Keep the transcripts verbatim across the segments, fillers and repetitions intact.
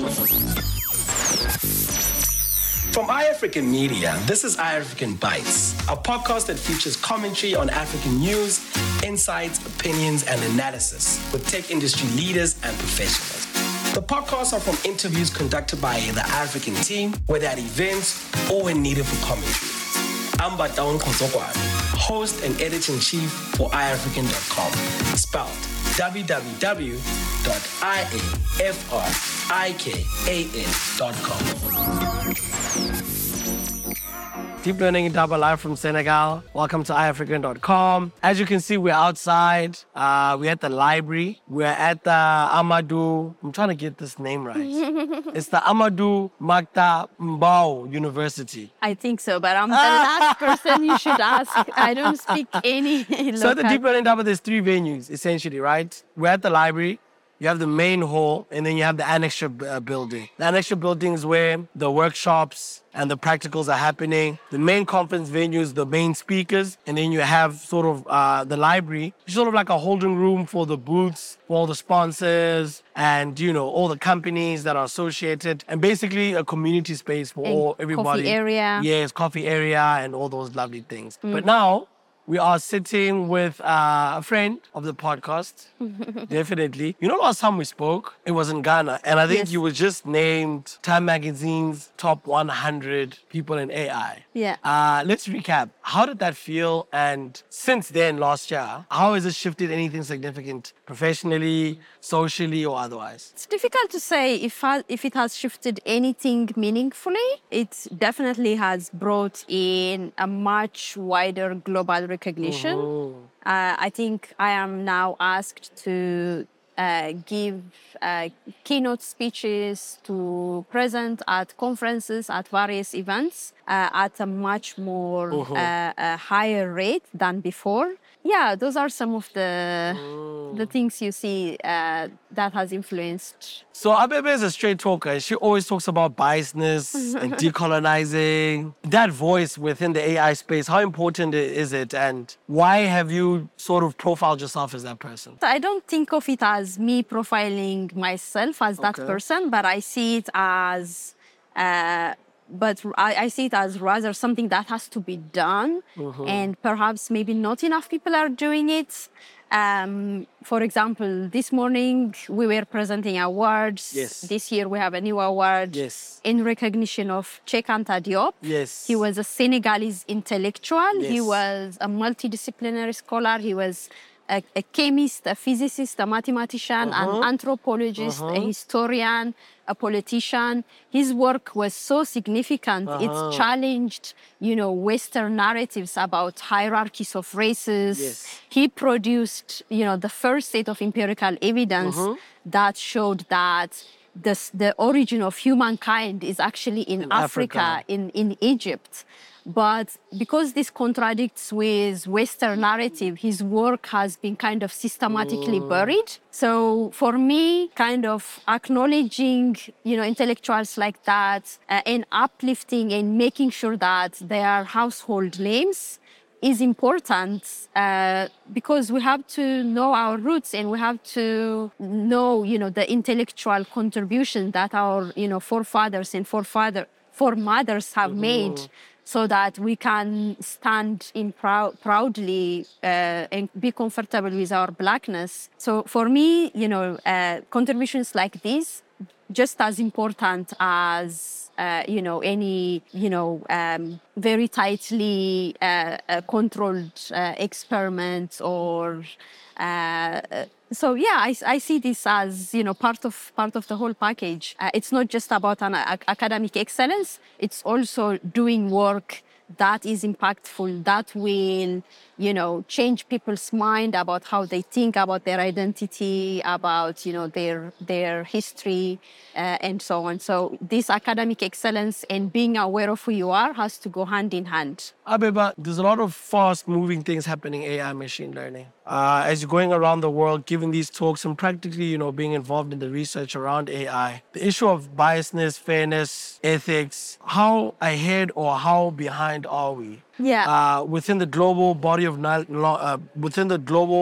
From iAfrican Media, this is iAfrican Bites, a podcast that features commentary on African news, insights, opinions, and analysis with tech industry leaders and professionals. The podcasts are from interviews conducted by the African team, whether at events or when needed for commentary. I'm Bataon Kosokwane, host and editor-in-chief for i african dot com, spelled w w w dot i a f r i k a n dot com. Deep Learning Double live from Senegal. Welcome to i african dot com. As you can see, we're outside. Uh, we're at the library. We're at the Amadou. I'm trying to get this name right. It's the Amadou Mahtar Mbow University. I think so, but I'm the last person you should ask. I don't speak any local. So at the Deep Learning Double, there's three venues, essentially, right? We're at the library. You have the main hall, and then you have the annexure uh, building. The annexure building is where the workshops and the practicals are happening. The main conference venue is the main speakers, and then you have sort of uh, the library, sort of like a holding room for the booths, for all the sponsors, and you know all the companies that are associated, and basically a community space for all everybody. Coffee area. Yes, coffee area, and all those lovely things. Mm. But now, we are sitting with uh, a friend of the podcast, definitely. You know, last time we spoke, it was in Ghana, and I think Yes. you were just named Time Magazine's top one hundred people in A I. Yeah. Uh, let's recap. How did that feel? And since then, last year, how has it shifted anything significant professionally, socially, or otherwise? It's difficult to say if ha- if it has shifted anything meaningfully. It definitely has brought in a much wider global recognition. Mhm. Uh, I think I am now asked to uh, give uh, keynote speeches, to present at conferences, at various events, uh, at a much more Mhm. uh, a higher rate than before. Yeah, those are some of the the things you see uh, that has influenced. So Abebe is a straight talker, and she always talks about biasness and decolonizing. That voice within the A I space, how important i- is it, and why have you sort of profiled yourself as that person? I don't think of it as me profiling myself as that Okay. person, but I see it as, uh, but I, I see it as rather something that has to be done, and perhaps maybe not enough people are doing it. Um, for example, this morning we were presenting awards. Yes. This year we have a new award Yes. in recognition of Cheikh Anta Diop. Yes. He was a Senegalese intellectual. He Yes. was a multidisciplinary scholar. He was a, a chemist, a physicist, a mathematician, Uh-huh. an anthropologist, Uh-huh. a historian, a politician. His work was so significant. Uh-huh. It challenged, you know, Western narratives about hierarchies of races. Yes. He produced, you know, the first set of empirical evidence Uh-huh. that showed that the, s- the origin of humankind is actually in, In Africa, Africa. in, in Egypt. But because this contradicts with Western narrative, his work has been kind of systematically buried. So for me, kind of acknowledging, you know, intellectuals like that uh, and uplifting and making sure that they are household names is important uh, because we have to know our roots and we have to know, you know, the intellectual contribution that our, you know, forefathers and forefather, foremothers have made, so that we can stand in prou- proudly uh, and be comfortable with our blackness. So for me, you know, uh, contributions like this, just as important as uh, you know any you know um, very tightly uh, uh, controlled uh, experiment or. Uh, so yeah, I, I see this as you know part of part of the whole package. Uh, it's not just about an a- academic excellence; it's also doing work that is impactful, that will, you know, change people's mind about how they think about their identity, about, you know, their their history, uh, and so on. So this academic excellence and being aware of who you are has to go hand in hand. Abeba, there's a lot of fast-moving things happening in A I machine learning. Uh, as you're going around the world, giving these talks and practically, you know, being involved in the research around A I, the issue of biasness, fairness, ethics, how ahead or how behind are we? Yeah. Uh, within the global body of knowledge, uh, within the global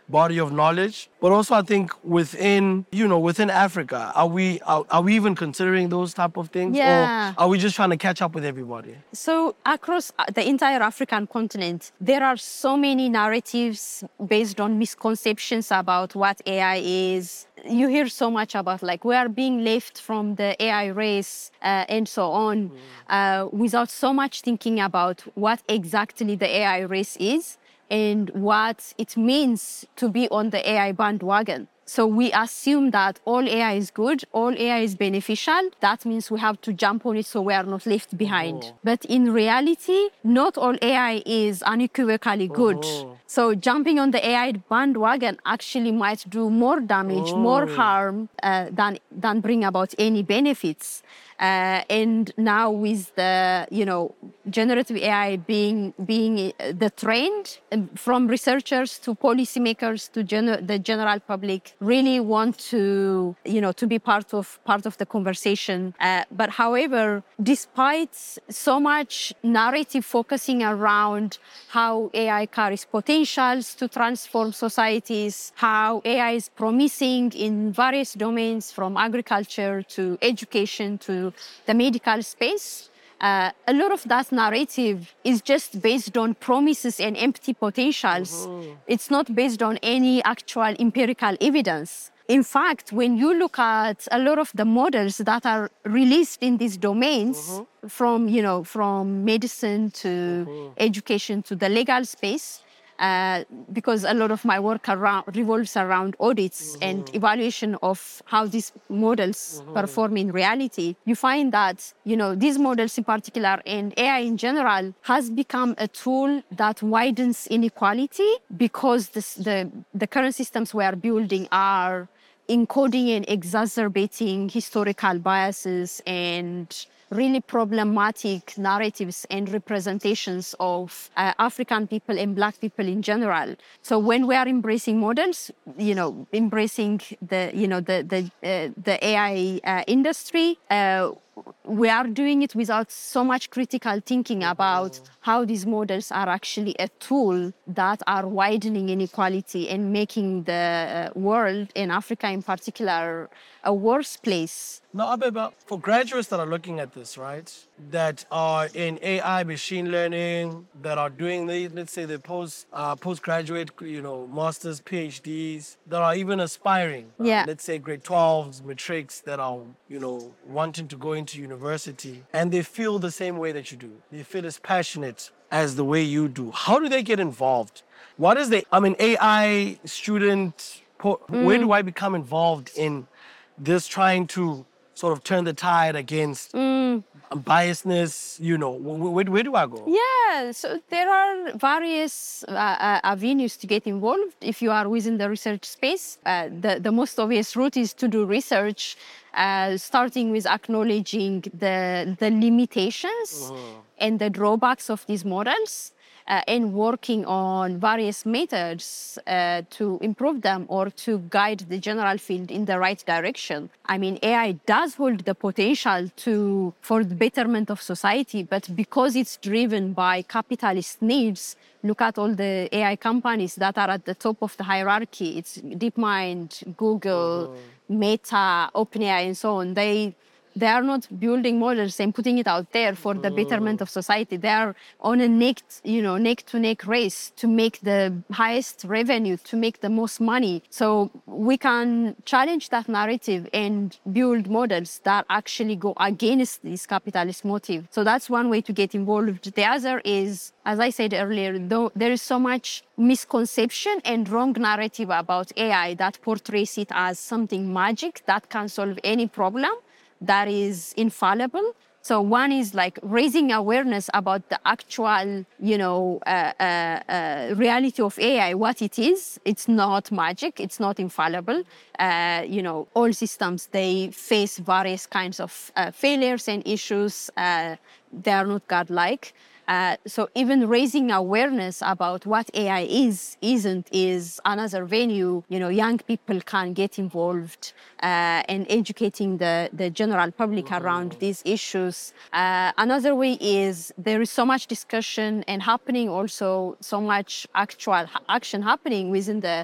body of knowledge. But also, I think within, you know, within Africa, are we are, are we even considering those type of things? Yeah. Or are we just trying to catch up with everybody? So across uh, the entire African continent, there are so many narratives based on misconceptions about what A I is. You hear so much about like we are being left from the A I race uh, and so on, uh, without so much thinking about what exactly the A I race is and what it means to be on the A I bandwagon. So we assume that all A I is good, all A I is beneficial. That means we have to jump on it so we are not left behind. Oh. But in reality, not all A I is unequivocally good. Oh. So jumping on the A I bandwagon actually might do more damage, Oh. more harm uh, than, than bring about any benefits. Uh, and now with the, you know, generative A I being being the trend, um, from researchers to policymakers to gener- the general public really want to, you know, to be part of part of the conversation. Uh, but however, despite so much narrative focusing around how A I carries potentials to transform societies, how A I is promising in various domains from agriculture to education to the medical space, uh, a lot of that narrative is just based on promises and empty potentials. Mm-hmm. It's not based on any actual empirical evidence. In fact, when you look at a lot of the models that are released in these domains, mm-hmm. from, you know, from medicine to mm-hmm. education to the legal space, Uh, because a lot of my work around, revolves around audits mm-hmm. and evaluation of how these models mm-hmm. perform in reality, you find that, you know, these models in particular and A I in general has become a tool that widens inequality because this, the, the current systems we are building are encoding and exacerbating historical biases and really problematic narratives and representations of uh, African people and Black people in general. So when we are embracing models, you know, embracing the, you know, the the uh, the A I uh, industry, uh, we are doing it without so much critical thinking about how these models are actually a tool that are widening inequality and making the world, and Africa in particular, a worse place. Now, Abeba, for graduates that are looking at this, right, that are in A I, machine learning, that are doing, the, let's say, the post uh, postgraduate, you know, masters, PhDs, that are even aspiring, yeah. uh, let's say grade twelves, matrics, that are, you know, wanting to go into university, and they feel the same way that you do. They feel as passionate as the way you do. How do they get involved? What is the, I'm an A I student, po- mm. where do I become involved in this, trying to sort of turn the tide against mm. biasness, you know, where, where do I go? Yeah, so there are various uh, uh, avenues to get involved if you are within the research space. Uh, the, the most obvious route is to do research, uh, starting with acknowledging the, the limitations uh-huh. and the drawbacks of these models. Uh, and working on various methods uh, to improve them or to guide the general field in the right direction. I mean, A I does hold the potential to for the betterment of society, but because it's driven by capitalist needs, look at all the A I companies that are at the top of the hierarchy. It's DeepMind, Google, oh. Meta, OpenAI, and so on. They They are not building models and putting it out there for the betterment of society. They are on a neck, you know, neck to neck race to make the highest revenue, to make the most money. So we can challenge that narrative and build models that actually go against this capitalist motive. So that's one way to get involved. The other is, as I said earlier, though there is so much misconception and wrong narrative about A I that portrays it as something magic that can solve any problem, that is infallible. So one is like raising awareness about the actual, you know, uh, uh, uh, reality of A I, what it is. It's not magic. It's not infallible. Uh, you know, all systems, they face various kinds of uh, failures and issues. Uh, they are not godlike. Uh, so even raising awareness about what A I is, isn't, is another venue. You know, young people can get involved uh, in educating the, the general public mm-hmm. around these issues. Uh, another way is there is so much discussion and happening also, so much actual action happening within the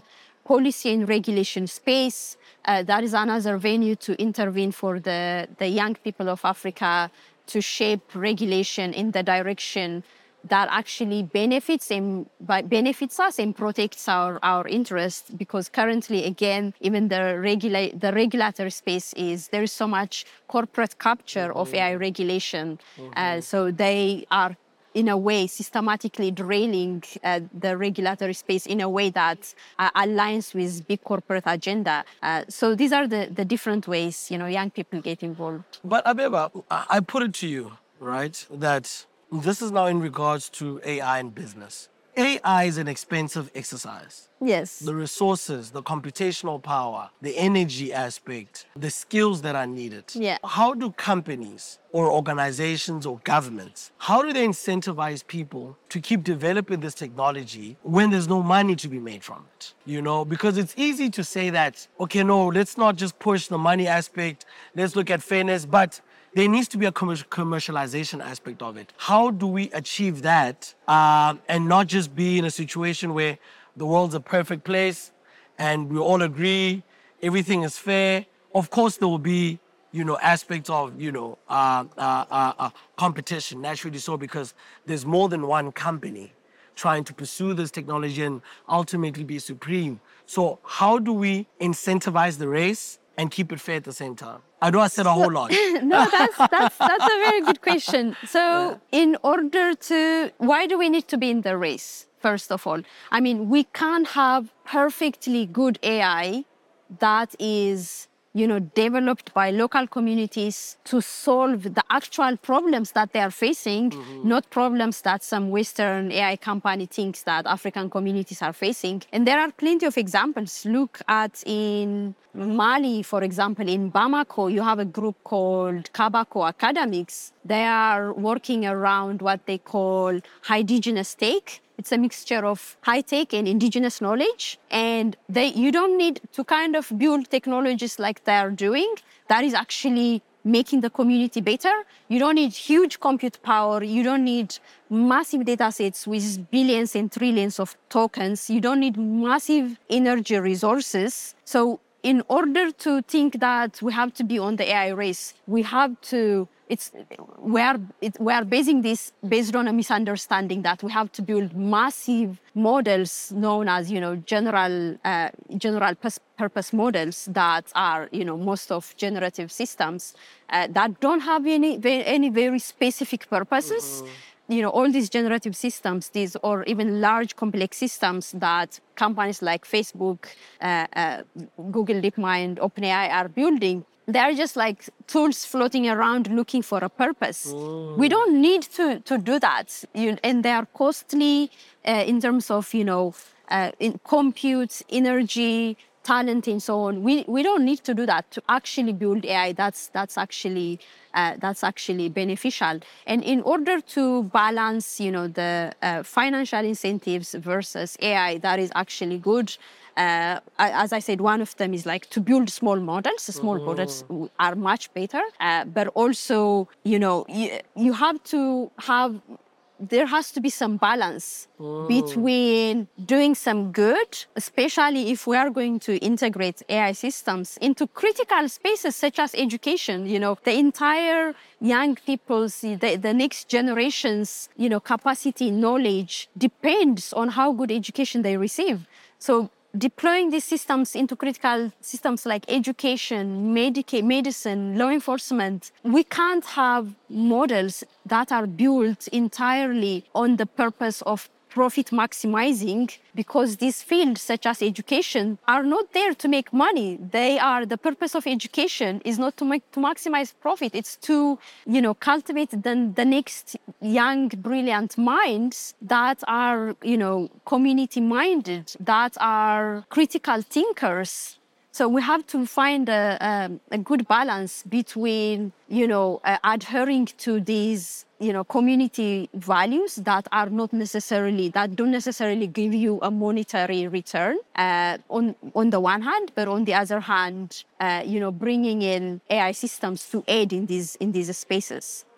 policy and regulation space. Uh, that is another venue to intervene for the, the young people of Africa to shape regulation in the direction that actually benefits them, benefits us and protects our, our interests. Because currently, again, even the regula- the regulatory space is, there is so much corporate capture mm-hmm. of A I regulation. Mm-hmm. Uh, so they are, in a way, systematically derailing uh, the regulatory space in a way that uh, aligns with big corporate agenda. Uh, so these are the, the different ways, you know, young people get involved. But Abeba, I put it to you, right, that this is now in regards to A I in business. A I is an expensive exercise. Yes. The resources, the computational power, the energy aspect, the skills that are needed. Yeah. How do companies or organizations or governments, how do they incentivize people to keep developing this technology when there's no money to be made from it? You know, because it's easy to say that, okay, no, let's not just push the money aspect, let's look at fairness, but there needs to be a commercialization aspect of it. How do we achieve that uh, and not just be in a situation where the world's a perfect place and we all agree everything is fair? Of course, there will be, you know, aspects of, you know, uh, uh, uh, uh, competition, naturally so, because there's more than one company trying to pursue this technology and ultimately be supreme. So how do we incentivize the race and keep it fair at the same time? I know I said a whole lot. No, that's, that's, that's a very good question. So yeah. in order to, why do we need to be in the race, first of all? I mean, we can't have perfectly good A I that is, you know, developed by local communities to solve the actual problems that they are facing, mm-hmm. not problems that some Western A I company thinks that African communities are facing. And there are plenty of examples. Look at in Mali, for example, in Bamako, you have a group called Kabako Academics. They are working around what they call indigenous tech. It's a mixture of high-tech and indigenous knowledge. And they, you don't need to kind of build technologies like they're doing. That is actually making the community better. You don't need huge compute power. You don't need massive data sets with billions and trillions of tokens. You don't need massive energy resources. So in order to think that we have to be on the A I race, we have to It's we are it, we are basing this based on a misunderstanding that we have to build massive models known as you know general uh, general purpose models that are you know most of generative systems uh, that don't have any any very specific purposes. Mm-hmm. You know all these generative systems, these or even large complex systems that companies like Facebook, uh, uh, Google DeepMind, OpenAI are building. They're just like tools floating around looking for a purpose. Mm. We don't need to, to do that. You, and they are costly uh, in terms of, you know, uh, in compute, energy, talent, and so on. We we don't need to do that to actually build A I. That's that's actually uh, that's actually beneficial. And in order to balance, you know, the uh, financial incentives versus A I, that is actually good. Uh, as I said, one of them is like to build small models. Small mm-hmm. models are much better, uh, but also, you know, you, you have to have, there has to be some balance mm. between doing some good, especially if we are going to integrate A I systems into critical spaces such as education. You know, the entire young people's, the, the next generation's, you know, capacity, knowledge depends on how good education they receive. So deploying these systems into critical systems like education, medica- medicine, law enforcement, we can't have models that are built entirely on the purpose of profit maximizing, because these fields, such as education, are not there to make money. They are, the purpose of education is not to make, to maximize profit. It's to, you know, cultivate the, the next young, brilliant minds that are, you know, community-minded, that are critical thinkers. So we have to find a, a, a good balance between, you know, uh, adhering to these, you know, community values that are not necessarily, that don't necessarily give you a monetary return uh, on, on the one hand, but on the other hand, uh, you know, bringing in A I systems to aid in these, in these spaces.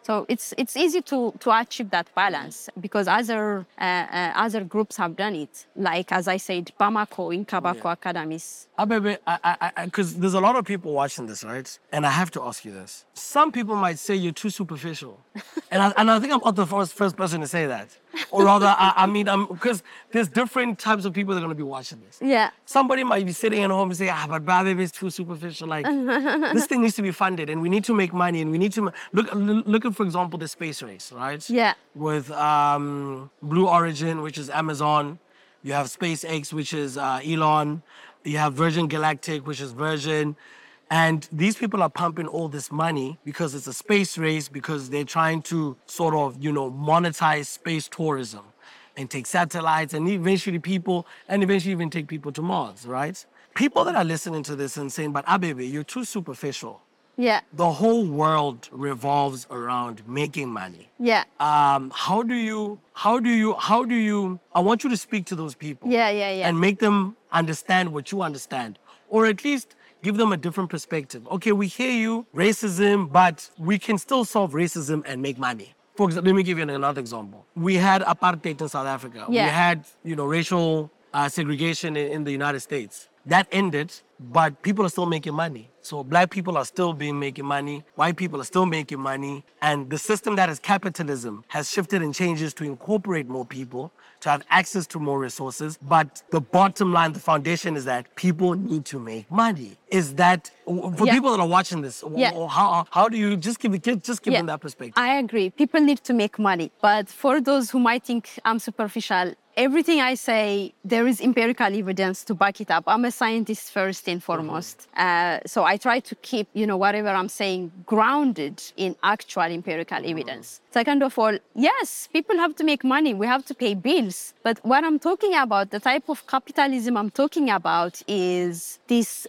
So it's it's easy to, to achieve that balance because other uh, uh, other groups have done it. Like as I said, Bamako in Kabako Yeah. Academies. Abebe, I, I, because there's a lot of people watching this, right? And I have to ask you this. Some people might say you're too superficial, and I, and I think I'm not the first first person to say that. Or rather, I, I mean, I'm because there's different types of people that are going to be watching this. Yeah. Somebody might be sitting at home and say, ah, but Abebe is too superficial. Like this thing needs to be funded, and we need to make money, and we need to ma- look look at, for example, the space race, right? Yeah. With um, Blue Origin, which is Amazon. You have SpaceX, which is uh, Elon. You have Virgin Galactic, which is Virgin. And these people are pumping all this money because it's a space race, because they're trying to sort of, you know, monetize space tourism and take satellites and eventually people, and eventually even take people to Mars, right? People that are listening to this and saying, but Abebe, you're too superficial. Yeah. The whole world revolves around making money. Yeah. Um, how do you, how do you, how do you, I want you to speak to those people. Yeah, yeah, yeah. And make them understand what you understand. Or at least give them a different perspective. Okay, we hear you, racism, but we can still solve racism and make money. For example, let me give you another example. We had apartheid in South Africa. Yeah. We had, you know, racial uh, segregation in, in the United States. That ended, but people are still making money. So black people are still being making money. White people are still making money. And the system that is capitalism has shifted and changes to incorporate more people, to have access to more resources. But the bottom line, the foundation is that people need to make money. Is that, for Yeah. people that are watching this, Yeah. how, how do you, just give, just give Yeah. them that perspective. I agree. People need to make money. But for those who might think I'm superficial, everything I say, there is empirical evidence to back it up. I'm a scientist first and foremost. Uh, so I try to keep, you know, whatever I'm saying grounded in actual empirical evidence. Second of all, yes, people have to make money. We have to pay bills. But what I'm talking about, the type of capitalism I'm talking about is this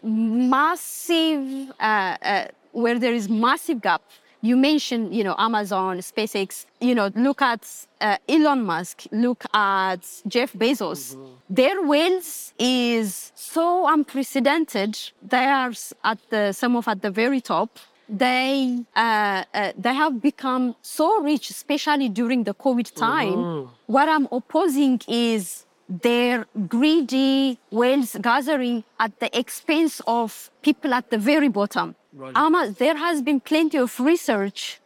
massive, uh, uh, where there is massive gap. You mentioned, you know, Amazon, SpaceX, you know, look at uh, Elon Musk, look at Jeff Bezos. Mm-hmm. Their wealth is so unprecedented. They are at the, some of at the very top. They, uh, uh, they have become so rich, especially during the COVID time. Mm-hmm. What I'm opposing is their greedy wealth gathering at the expense of people at the very bottom. Right. Um, there has been plenty of research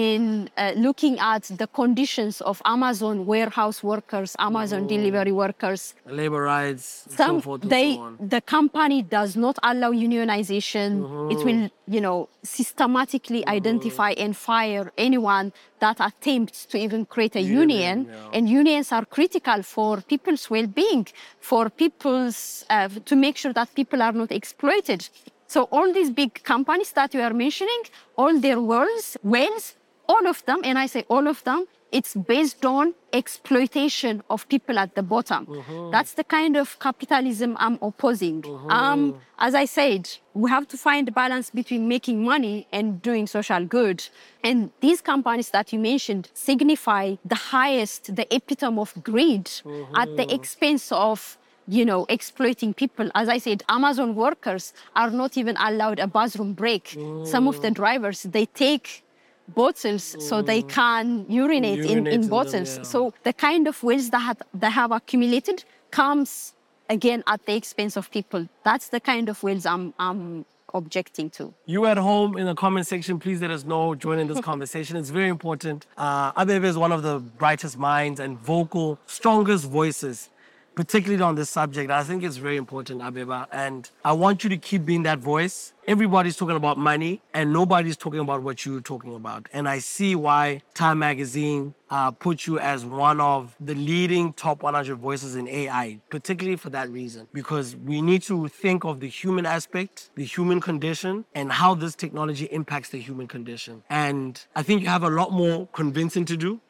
in uh, looking at the conditions of Amazon warehouse workers, Amazon mm-hmm. delivery workers. Labor rights, and Some, so forth and they, so on. The company does not allow unionization. Mm-hmm. It will, you know, systematically mm-hmm. identify and fire anyone that attempts to even create a union. union. Yeah. And unions are critical for people's well-being, for people's, uh, to make sure that people are not exploited. So all these big companies that you are mentioning, all their wealth, wealth, all of them, and I say all of them, it's based on exploitation of people at the bottom. Mm-hmm. That's the kind of capitalism I'm opposing. Mm-hmm. Um, as I said, we have to find a balance between making money and doing social good. And these companies that you mentioned signify the highest, the epitome of greed mm-hmm. at the expense of you know, exploiting people. As I said, Amazon workers are not even allowed a bathroom break. Mm. Some of the drivers, they take bottles mm. so they can urinate, urinate in, in bottles. Them, yeah. So the kind of wealth that they have accumulated comes, again, at the expense of people. That's the kind of wealth I'm, I'm objecting to. You at home in the comment section, please let us know, join in this conversation. It's very important. Uh, Abebe is one of the brightest minds and vocal, strongest voices, particularly on this subject. I think it's very important, Abeba, and I want you to keep being that voice. Everybody's talking about money, and nobody's talking about what you're talking about. And I see why Time Magazine uh, put you as one of the leading top one hundred voices in A I, particularly for that reason. Because we need to think of the human aspect, the human condition, and how this technology impacts the human condition. And I think you have a lot more convincing to do.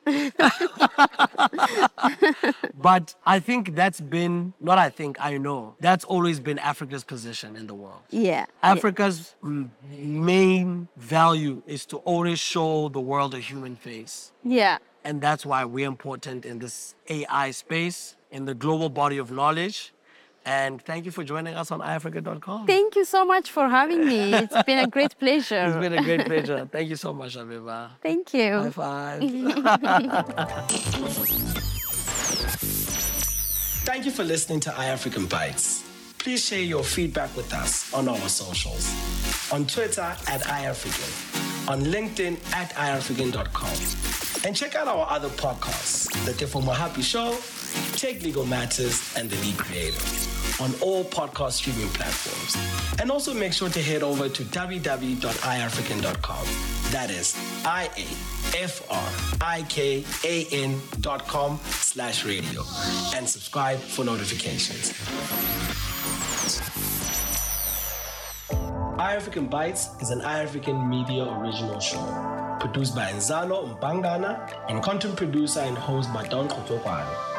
But I think that's been, not I think, I know, that's always been Africa's position in the world. Yeah. Africa's yeah. main value is to always show the world a human face. Yeah. And that's why we're important in this A I space, in the global body of knowledge, And thank you for joining us on i africa dot com. Thank you so much for having me. It's been a great pleasure. It's been a great pleasure. Thank you so much, Aviva. Thank you. High five. Thank you for listening to iAfrican Bites. Please share your feedback with us on our socials. On Twitter at iAfrican, on LinkedIn at i african dot com. And check out our other podcasts, The Tefo Mohapi Show, Take Legal Matters, and The Lead Creative on all podcast streaming platforms. And also make sure to head over to w w w dot i african dot com. That is I A F R I K A N dot com slash radio. And subscribe for notifications. iAfrican Bites is an iAfrican Media original show. Produced by Nzalo Mbangana and content producer and host by Don Kotokwane.